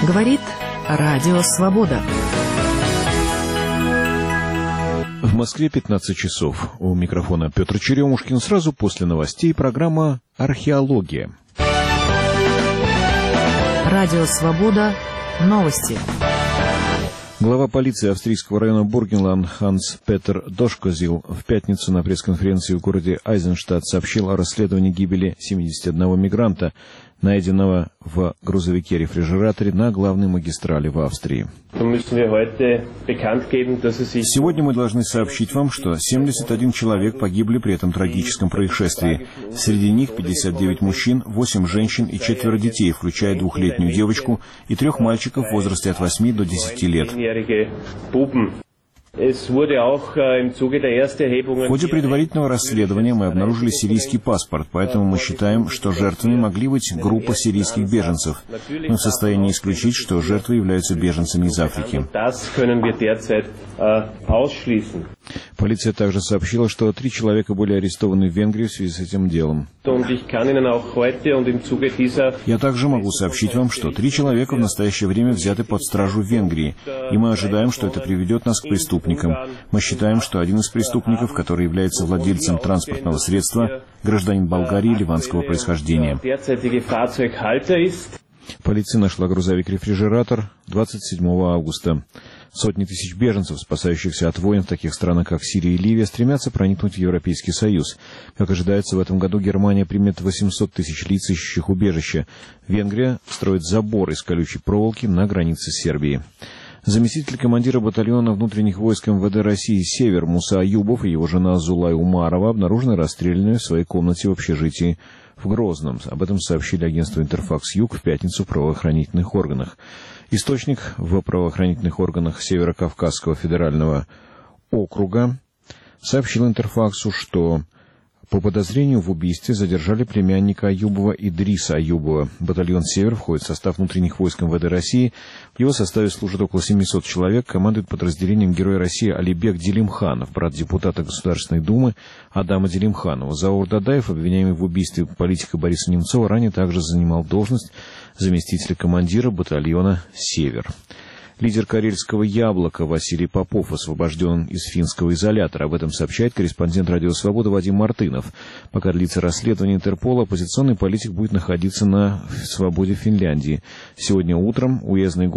Говорит Радио Свобода. В Москве 15 часов. У микрофона Петр Черемушкин. Сразу после новостей программа «Археология». Радио Свобода. Новости. Глава полиции австрийского района Бургенланд Ханс-Петер Дошкозил в пятницу на пресс-конференции в городе Айзенштадт сообщил о расследовании гибели 71 мигранта, найденного в грузовике-рефрижераторе на главной магистрали в Австрии. Сегодня мы должны сообщить вам, что 71 человек погибли при этом трагическом происшествии. Среди них 59 мужчин, 8 женщин и 4 детей, включая 2-летнюю девочку и 3 мальчиков в возрасте от 8 до 10 лет. В ходе предварительного расследования мы обнаружили сирийский паспорт, поэтому мы считаем, что жертвами могли быть группа сирийских беженцев. Мы в состоянии исключить, что жертвы являются беженцами из Африки. Полиция также сообщила, что 3 человека были арестованы в Венгрии в связи с этим делом. Я также могу сообщить вам, что 3 человека в настоящее время взяты под стражу в Венгрии, и мы ожидаем, что это приведет нас к преступникам. Мы считаем, что один из преступников, который является владельцем транспортного средства, гражданин Болгарии ливанского происхождения. Полиция нашла грузовик-рефрижератор 27 августа. Сотни тысяч беженцев, спасающихся от войн в таких странах, как Сирия и Ливия, стремятся проникнуть в Европейский Союз. Как ожидается, в этом году Германия примет 800 тысяч лиц, ищущих убежище. Венгрия строит забор из колючей проволоки на границе Сербии. Заместитель командира батальона внутренних войск МВД России «Север» Муса Аюбов и его жена Зулай Умарова обнаружены расстрелянными в своей комнате в общежитии в Грозном. Об этом сообщили агентству «Интерфакс-Юг» в пятницу в правоохранительных органах. Источник в правоохранительных органах Северо-Кавказского федерального округа сообщил «Интерфаксу», что по подозрению в убийстве задержали племянника Аюбова Идриса Аюбова. Батальон «Север» входит в состав внутренних войск МВД России. В его составе служат около 700 человек. Командует подразделением Герой России Алибек Делимханов, брат депутата Государственной Думы Адама Делимханова. Заур Дадаев, обвиняемый в убийстве политика Бориса Немцова, ранее также занимал должность заместителя командира батальона «Север». Лидер карельского «Яблока» Василий Попов освобожден из финского изолятора. Об этом сообщает корреспондент «Радио Свобода» Вадим Мартынов. Пока длится расследование Интерпола, оппозиционный политик будет находиться на свободе в Финляндии. Сегодня утром уездный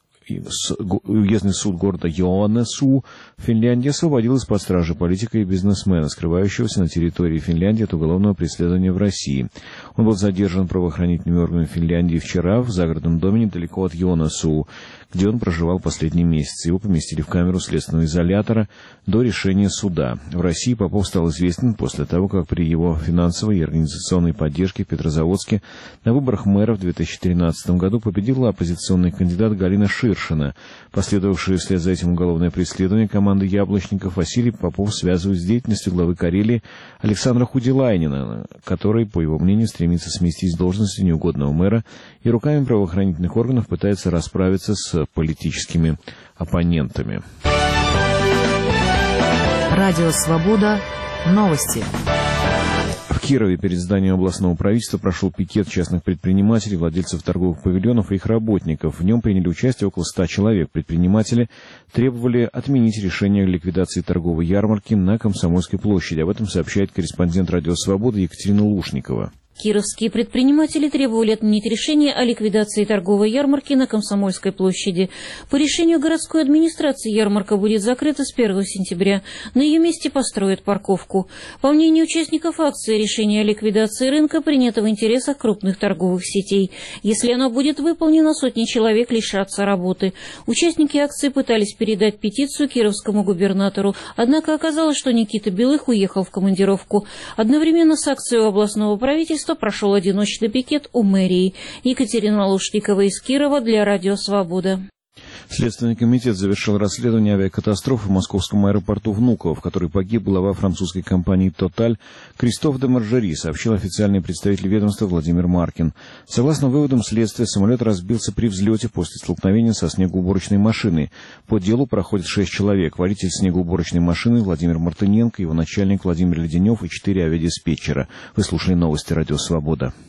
суд города Йоаннесу в Финляндии освободил из-под стражи политика и бизнесмена, скрывающегося на территории Финляндии от уголовного преследования в России. Он был задержан правоохранительными органами Финляндии вчера в загородном доме недалеко от Йоаннесу, где он проживал последние месяцы. Его поместили в камеру следственного изолятора до решения суда. В России Попов стал известен после того, как при его финансовой и организационной поддержке в Петрозаводске на выборах мэра в 2013 году победила оппозиционный кандидат Галина Ширшина. Последовавшее вслед за этим уголовное преследование команды яблочников Василий Попов связывает с деятельностью главы Карелии Александра Худилайнена, который, по его мнению, стремится сместить с должности неугодного мэра и руками правоохранительных органов пытается расправиться с политическими оппонентами. Радио Свобода. Новости. В Кирове перед зданием областного правительства прошел пикет частных предпринимателей, владельцев торговых павильонов и их работников. В нем приняли участие около 100 человек. Предприниматели требовали отменить решение о ликвидации торговой ярмарки на Комсомольской площади. Об этом сообщает корреспондент «Радио Свобода» Екатерина Лушникова. Кировские предприниматели требовали отменить решение о ликвидации торговой ярмарки на Комсомольской площади. По решению городской администрации ярмарка будет закрыта с 1 сентября. На ее месте построят парковку. По мнению участников акции, решение о ликвидации рынка принято в интересах крупных торговых сетей. Если оно будет выполнено, сотни человек лишатся работы. Участники акции пытались передать петицию кировскому губернатору, однако оказалось, что Никита Белых уехал в командировку. Одновременно с акцией у областного правительства прошел одиночный пикет у мэрии. Екатерина Лушникова из Кирова для Радио Свобода. Следственный комитет завершил расследование авиакатастрофы в московском аэропорту Внуково, в которой погиб глава французской компании «Тоталь» Кристоф де Маржери, сообщил официальный представитель ведомства Владимир Маркин. Согласно выводам следствия, самолет разбился при взлете после столкновения со снегоуборочной машиной. По делу проходит 6 человек: водитель снегоуборочной машины Владимир Мартыненко, его начальник Владимир Леденев и 4 авиадиспетчера. Вы слушали новости «Радио Свобода».